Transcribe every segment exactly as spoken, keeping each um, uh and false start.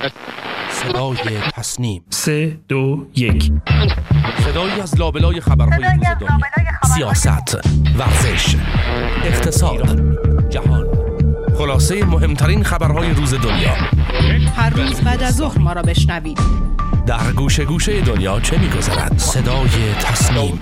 صدای تصنیم. سه دو یک. صدایی از لابلای خبرهای روز دنیا، سیاست، ورزش، اقتصاد، جهان، خلاصه مهمترین خبرهای روز دنیا. هر روز بعد از ظهر ما را بشنوید. در گوشه گوشه دنیا چه می‌گذرد؟ صدای تصنیم.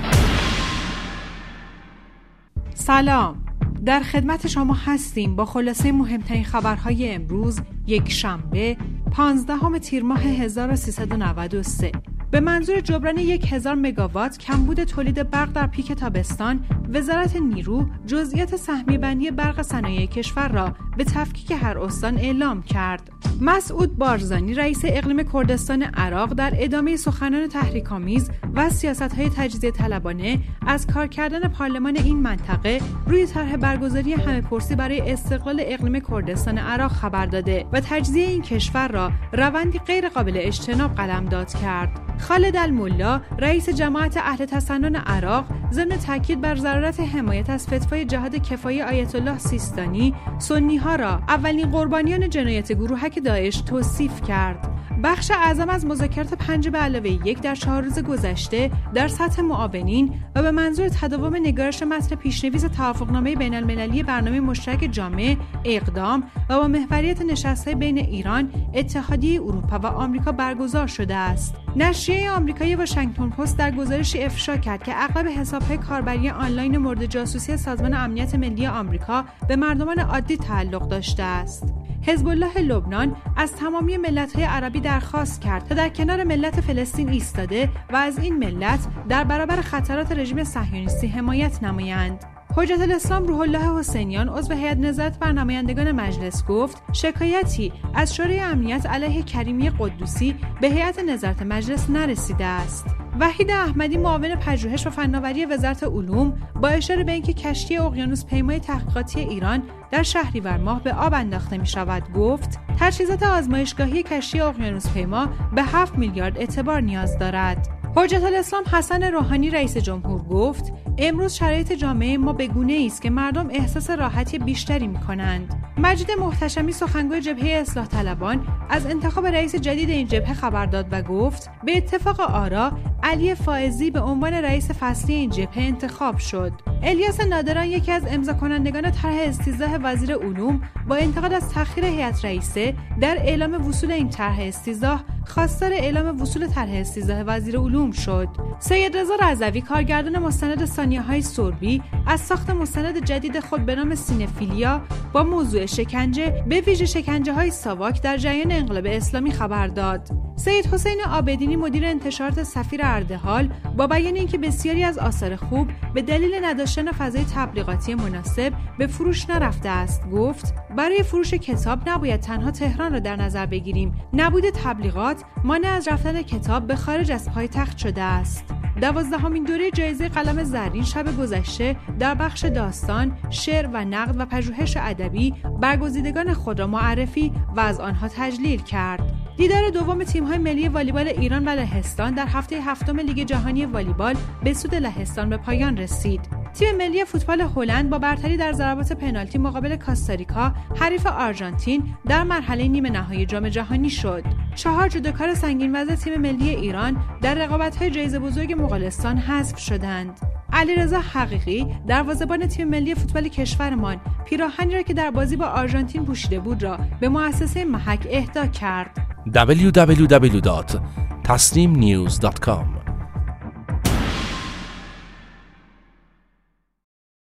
سلام، در خدمت شما هستیم با خلاصه مهمترین خبرهای امروز، یک شنبه پانزدهم تیر ماه هزار و سیصد و نود و سه. به منظور جبران یک هزار مگاوات کمبود تولید برق در پیک تابستان، وزارت نیرو جزئیات سهمیه بندی برق صنایع کشور را به تفکیک هر استان اعلام کرد. مسعود بارزانی رئیس اقلیم کردستان عراق در ادامه سخنان تحریک‌آمیز و سیاست‌های تجزیه طلبانه از کار کردن پارلمان این منطقه روی طرح برگزاری همه‌پرسی برای استقلال اقلیم کردستان عراق خبر داده و تجزیه این کشور را روندی غیر قابل اجتناب قلمداد کرد. خالد الملا رئیس جماعت اهل تسنن عراق ضمن تاکید بر ضرورت حمایت از فتوای جهاد کفایی آیت الله سیستانی، سنی‌ها را اولین قربانیان جنایت گروهک داعش توصیف کرد. بخش اعظم از مذاکرات پنج به علاوه یک در چهار روز گذشته در سطح معاونین و به منظور تداوم نگارش متن پیشنویس توافقنامه بین المللی برنامه مشترک جامع اقدام و با محوریت نشست‌های بین ایران، اتحادیه اروپا و آمریکا برگزار شده است. نشریه آمریکایی واشنگتن پست در گزارشی افشا کرد که اغلب حساب‌های کاربری آنلاین مورد جاسوسی سازمان امنیت ملی آمریکا به مردمان عادی تعلق داشته است. حزب الله لبنان از تمامی ملت‌های عربی درخواست کرد تا در کنار ملت فلسطین ایستاده و از این ملت در برابر خطرات رژیم صهیونیستی حمایت نمایند. حجت الاسلام روح الله حسینیان عضو هیئت نظارت بر نمایندگان مجلس گفت شکایتی از شورای امنیت علیه کریمی قدوسی به هیئت نظارت مجلس نرسیده است. وحید احمدی معاون پژوهش و فناوری وزارت علوم با اشاره به اینکه کشتی اقیانوس پیمای تحقیقاتی ایران در شهریور ماه به آب انداخته می شود گفت تجهیزات آزمایشگاهی کشتی اقیانوس پیما به هفت میلیارد اعتبار نیاز دارد. حجت الاسلام حسن روحانی رئیس جمهور گفت امروز شرایط جامعه ما به گونه‌ای است که مردم احساس راحتی بیشتری می‌کنند. مجید محتشمی سخنگوی جبهه اصلاح طلبان از انتخاب رئیس جدید این جبهه خبر داد و گفت به اتفاق آرا علی فائزی به عنوان رئیس فصلی این جبهه انتخاب شد. الیاس نادران یکی از امضا کنندگان طرح استیضاح وزیر علوم با انتقاد از تأخیر هیئت رئیسه در اعلام وصول این طرح استیضاح خواستار اعلام وصول طرح استیضاح وزیر علوم شد. سید رضا رضوی کارگردان مستند ثانیه‌های سربی از ساخت مستند جدید خود به نام سینفیلیا با موضوع شکنجه به ویژه شکنجه‌های ساواک در جریان انقلاب اسلامی خبر داد. سید حسین عابدینی مدیر انتشارات سفیر اردحال با بیان اینکه بسیاری از آثار خوب به دلیل نداشتن فضای تبلیغاتی مناسب به فروش نرفته است گفت برای فروش کتاب نباید تنها تهران را در نظر بگیریم. نبود تبلیغات مانع از رفتن کتاب به خارج از پایتخت شده است. دوازدهمین دوره جایزه قلم زرین شب گذشته در بخش داستان، شعر و نقد و پژوهش ادبی برگزیدگان خود را معرفی و از آنها تجلیل کرد. دیدار دوم تیم‌های ملی والیبال ایران و لهستان در هفته هفتم لیگ جهانی والیبال به سود لهستان به پایان رسید. تیم ملی فوتبال هلند با برتری در ضربات پنالتی مقابل کاستاریکا حریف آرژانتین در مرحله نیمه نهایی جام جهانی شد. چهار جودوکار سنگین وزن تیم ملی ایران در رقابت‌های جایزه بزرگ مغولستان حذف شدند. علیرضا حقیقی دروازه‌بان تیم ملی فوتبال کشورمان پیراهنی را که در بازی با آرژانتین پوشیده بود را به مؤسسه محک اهدا کرد. دبلیو دبلیو دبلیو دات تصنیم نیوز دات کام